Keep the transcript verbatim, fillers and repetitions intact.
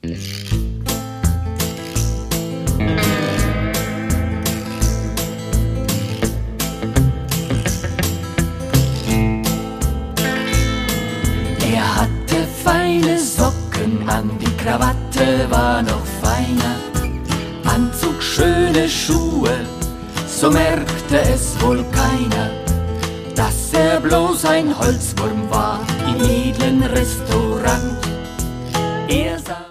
Er hatte feine Socken an, die Krawatte war noch feiner, Anzug, schöne Schuhe, so merkte es wohl keiner, dass er bloß ein Holzwurm war im edlen Restaurant. Er sah